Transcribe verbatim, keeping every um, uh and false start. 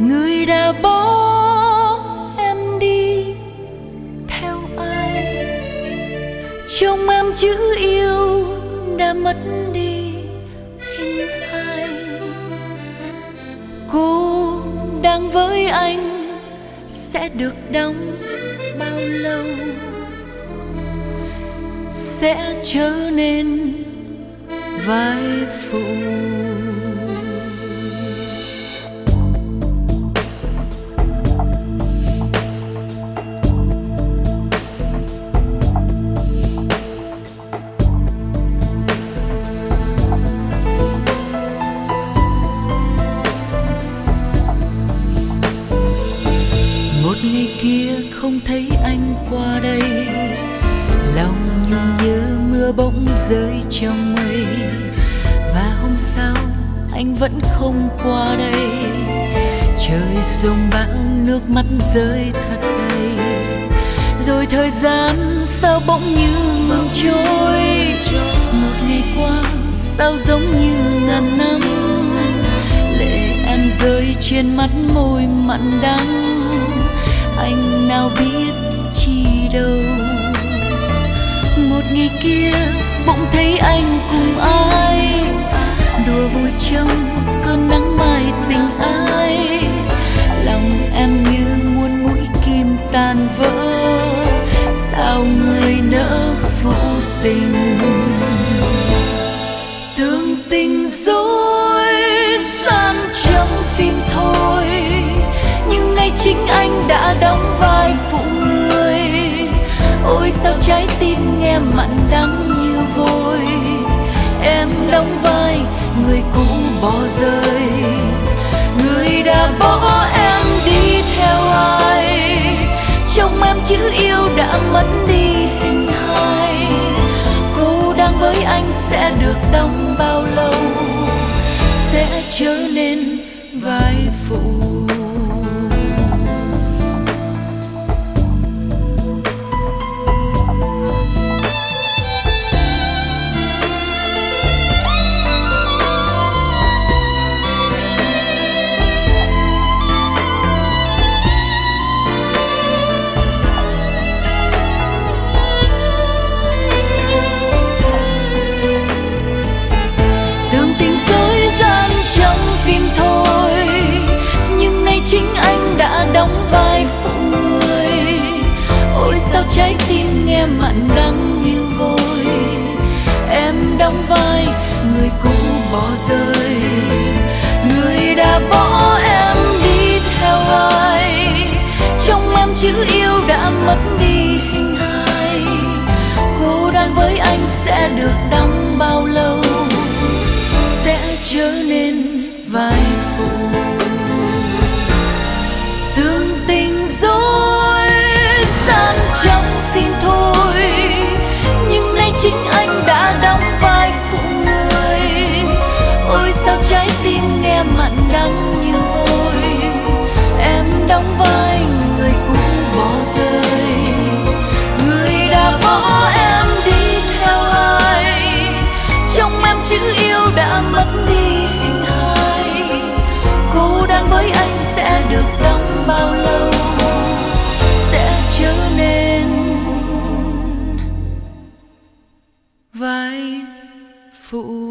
người đã bỏ em đi theo ai, trong em chữ yêu đã mất đi hình hài. Cô đang với anh sẽ được đóng bao lâu, sẽ trở nên vai phụ. Một ngày kia không thấy anh qua đây, lòng nhung nhớ mưa bỗng rơi trong mây. Và hôm sau anh vẫn không qua đây, trời giông bão nước mắt rơi thật đầy. Rồi thời gian sao bỗng như ngừng trôi, một ngày qua sao giống như ngàn năm. Lệ em rơi trên mắt môi mặn đắng, anh nào biết chi đâu. Một ngày kia bỗng thấy anh cùng ai, đùa vui trong cơn nắng mai tình ai. Lòng em như muôn mũi kim tan vỡ, sao người nỡ phụ tình. Tưởng tình dối gian trong phim thôi, nhưng nay chính anh đã đóng vai phụ người. Ôi sao trái tim nghe mặn đắng như vôi, em đóng vai người cũ bỏ rơi. Người đã bỏ em đi theo ai, trong em chữ yêu đã mất đi hình hài. Cô đang với anh sẽ được đóng bao lâu, sẽ trở nên vai phụ. Đóng vai phụ người, ôi sao trái tim nghe mặn đắng như vôi. Em đóng vai người cũ bỏ rơi. Người đã bỏ em đi theo ai, trong em chữ yêu đã mất đi hình hài. Cô đang với anh sẽ được đóng bao lâu, sẽ trở nên vai phụ. Tưởng tình dối gian trong phim thôi, nhưng nay chính anh đã đóng vai phụ người. Ôi sao trái tim nghe mặn đắng như vôi, em đóng vai người cũ bỏ rơi. Người đã bỏ em đi theo ai, trong em chữ yêu đã mất đi hình hài. Cô đang với anh sẽ được đóng bao lâu, sẽ trở nên vai phụ.